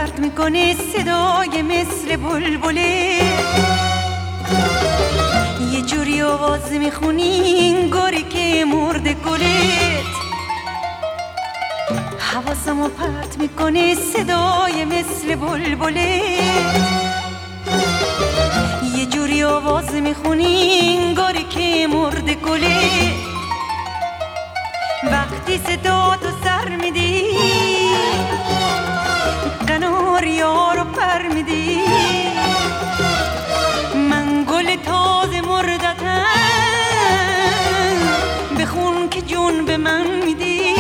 پرت میکنه صدای مثل بلبله، یه جوری آواز میخونی انگاری که مرده گلت. حواسمو پرت میکنه صدای مثل بلبله، یه جوری آواز میخونی انگاری که مرده گلت. وقتی صدا تو سر میدی قناریا رو پر میدی، من گل تازه مردتم بخون که جون به من میدی.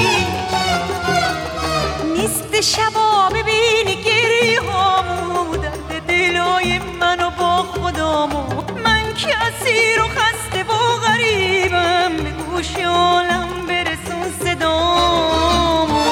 نیست شبا ببینی گریه هامو، درد دلای منو با خدامو، من که اسیر و خسته و غریبم، به گوش عالم برسون صدامو.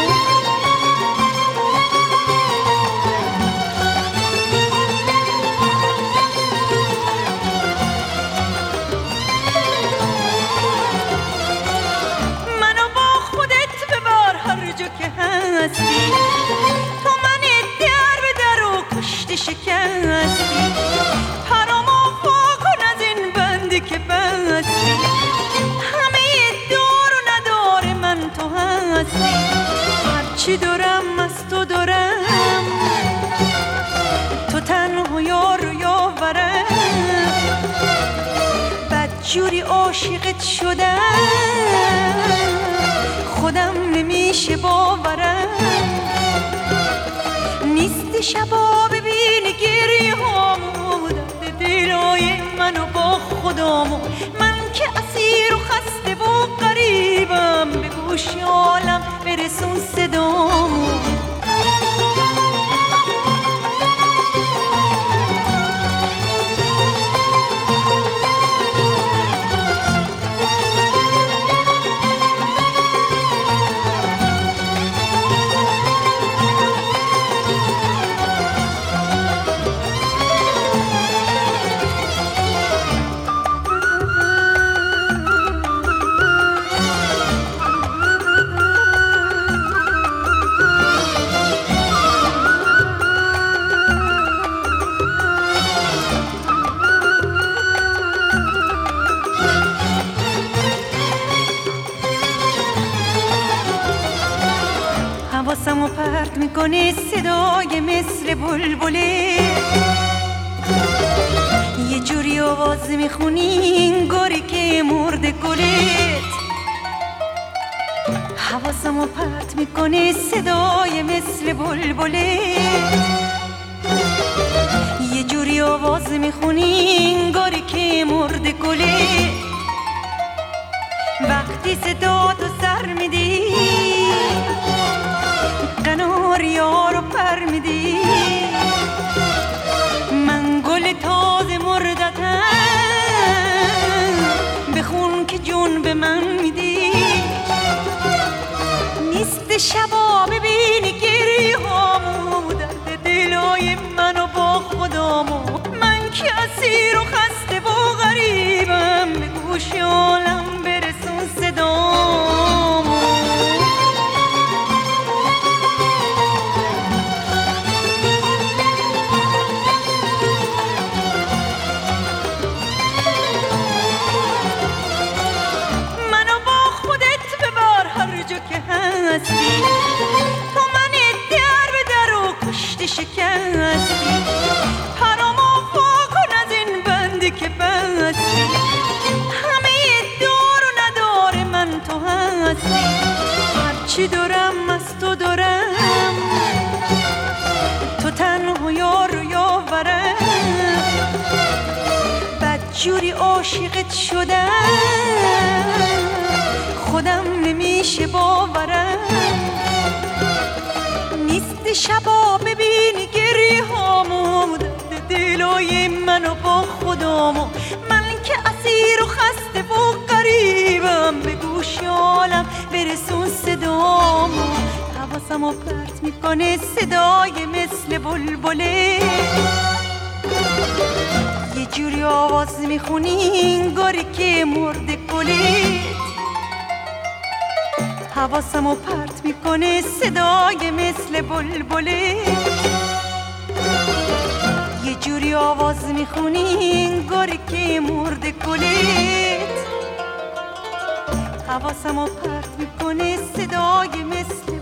منو با خودت ببر هر جا که هستی، تو من در به در و کشته شکستی. پرامو واکن از این بندی که بستی، همه دار و ندار من تو هستی. هرچی دارم از تو دارم، تو تنها یار و یاورم. بدجوری عاشقت شدم خودم نمیشه باورم. نیست شبا ببینی گریه هامو، درد دلای منو با خدامو، من که اسیر و خسته و غریبم، به گوش عالم برسون صدامو. حواسمو پرت میکنه صدای مثل بلبله، یه جوری آواز میخونی انگاری که مرده گلت. حواسمو پرت میکنه صدای مثل بلبله، یه جوری آواز میخونی انگاری که مرده گلت. وقتی صدا تو سر میدی قناریا رو پر میدی، من گل تازه مردتم بخون که جون به من میدی. نیست شبا ببینی گریه هامو، درد دلای منو با خدامو، من که اسیر و خسته و غریبم، به گوش عالم برسون صدامو. تو من در به در و کشته شکستی. پرامو واکن از این بندی که بستی، همه دار و ندار من تو هستی. هرچی دارم از تو دارم، تو تنها یار و یاورم. بدجوری عاشقت شدم خودم نمیشه باورم. نیست شبا ببینی گریه هامو، درد دلای منو با خدامو، من که اسیر و خسته و غریبم، به گوش عالم برسون صدامو. حواسمو پرت میکنه صدای مثل بلبله، یه جوری آواز میخونی انگاری که مرده گلت. حواسمو پرت میکنه صدای مثل بلبله، یه جوری آواز میخونی انگاری که مرده کلت. حواسمو پرت میکنه صدای مثل